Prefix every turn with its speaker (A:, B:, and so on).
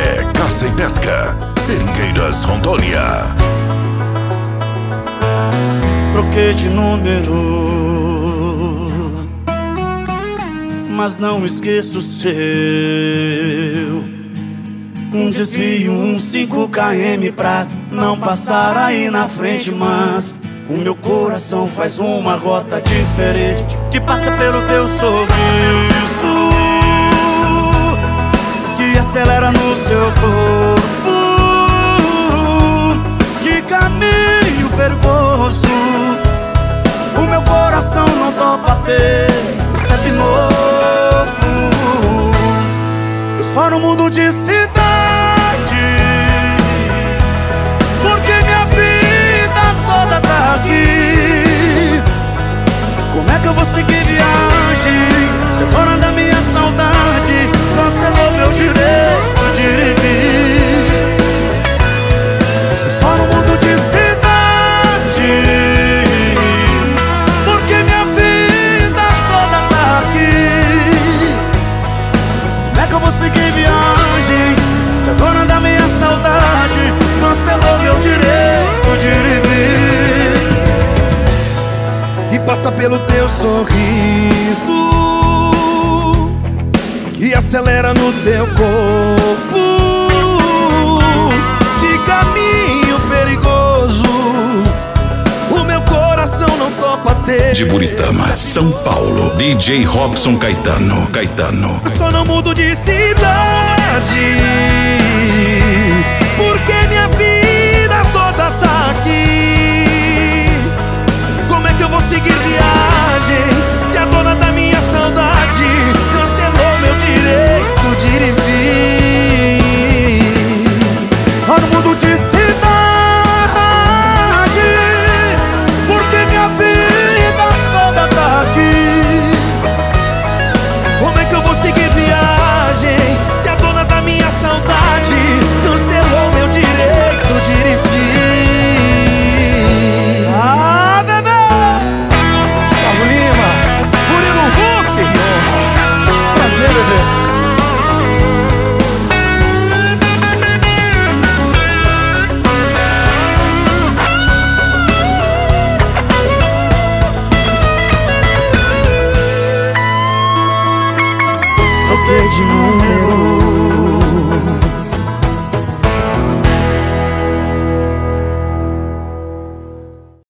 A: é Caça e Pesca, Seringueiras, Rondônia.
B: Troquei de número, mas não esqueço o seu. Um desvio, 5 km pra não passar aí na frente, mas o meu coração faz uma rota diferente, que passa pelo teu sorriso, que acelera no seu corpo. Que caminho perigoso, o meu coração não topa ter um CEP novo. Eu só não mudo de cidade, porque minha vida toda tá aqui. Como é que eu vou seguir viagem? Você é dona da minha saudade, cancelou meu direito de ir e vir. Eu só não mudo de cidade, porque minha vida toda tá aqui. Como é que eu vou seguir viagem? Você é dona da minha saudade, cancelou meu direito de ir e vir.
C: Que passa pelo teu sorriso, que acelera no teu corpo. Que caminho perigoso, o meu coração não topa ter.
A: De Buritama, São Paulo, DJ Robson Caetano.
C: Eu só não mudo de cidade,